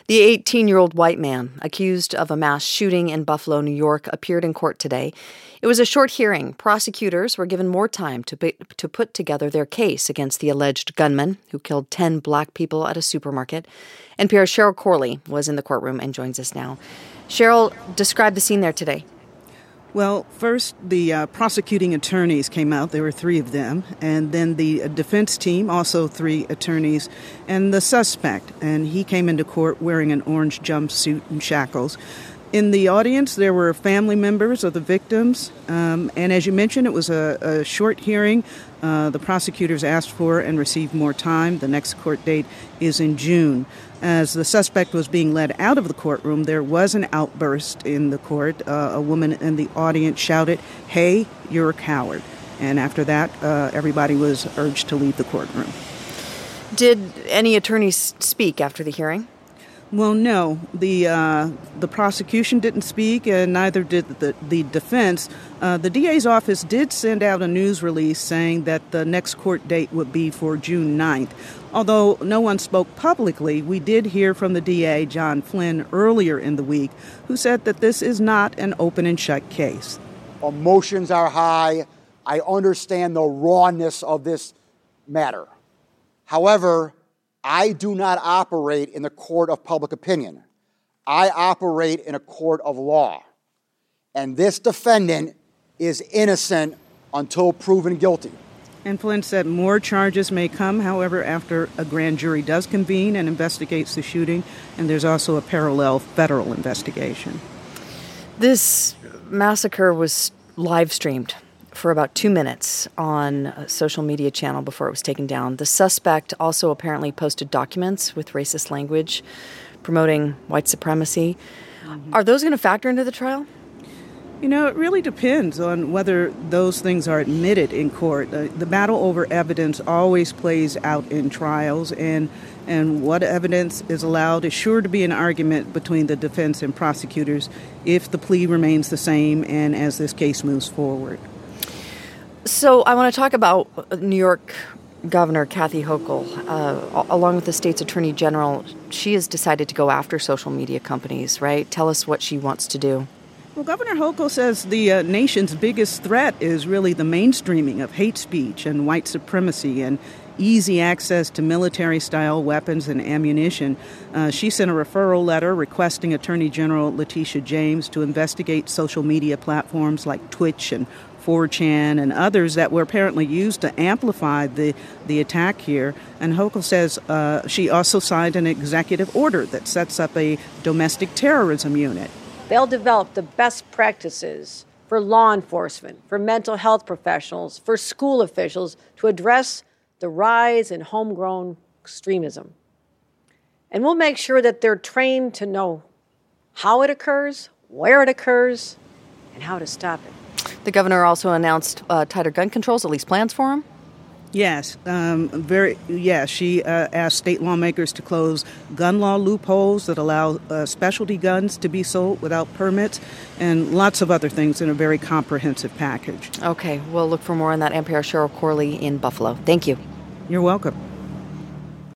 The 18-year-old white man accused of a mass shooting in Buffalo, New York, appeared in court today. It was a short hearing. Prosecutors were given more time to put together their case against the alleged gunman who killed 10 black people at a supermarket. NPR's Cheryl Corley was in the courtroom and joins us now. Cheryl, describe the scene there today. Well, first, the prosecuting attorneys came out. There were 3 of them. And then the defense team, also 3 attorneys, and the suspect. And he came into court wearing an orange jumpsuit and shackles. In the audience, there were family members of the victims. And as you mentioned, it was a short hearing. The prosecutors asked for and received more time. The next court date is in June. As the suspect was being led out of the courtroom, there was an outburst in the court. A woman in the audience shouted, "Hey, you're a coward." And after that, everybody was urged to leave the courtroom. Did any attorneys speak after the hearing? Well, no. The prosecution didn't speak, and neither did the defense. The DA's office did send out a news release saying that the next court date would be for June 9th. Although no one spoke publicly, we did hear from the DA, John Flynn, earlier in the week, who said that this is not an open and shut case. Emotions are high. I understand the rawness of this matter. However, I do not operate in the court of public opinion. I operate in a court of law. And this defendant is innocent until proven guilty. And Flynn said more charges may come, however, after a grand jury does convene and investigates the shooting. And there's also a parallel federal investigation. This massacre was live streamed for about 2 minutes on a social media channel before it was taken down. The suspect also apparently posted documents with racist language promoting white supremacy. Mm-hmm. Are those going to factor into the trial? You know, it really depends on whether those things are admitted in court. The battle over evidence always plays out in trials, and what evidence is allowed is sure to be an argument between the defense and prosecutors if the plea remains the same and as this case moves forward. So I want to talk about New York Governor Kathy Hochul. Along with the state's attorney general, she has decided to go after social media companies, right? Tell us what she wants to do. Well, Governor Hochul says the nation's biggest threat is really the mainstreaming of hate speech and white supremacy and easy access to military-style weapons and ammunition. She sent a referral letter requesting Attorney General Letitia James to investigate social media platforms like Twitch and 4chan and others that were apparently used to amplify the attack here. And Hochul says she also signed an executive order that sets up a domestic terrorism unit. They'll develop the best practices for law enforcement, for mental health professionals, for school officials to address the rise in homegrown extremism. And we'll make sure that they're trained to know how it occurs, where it occurs, and how to stop it. The governor also announced tighter gun controls, at least plans for them? Yes, she asked state lawmakers to close gun law loopholes that allow specialty guns to be sold without permits, and lots of other things in a very comprehensive package. Okay, we'll look for more on that. NPR Cheryl Corley in Buffalo. Thank you. You're welcome.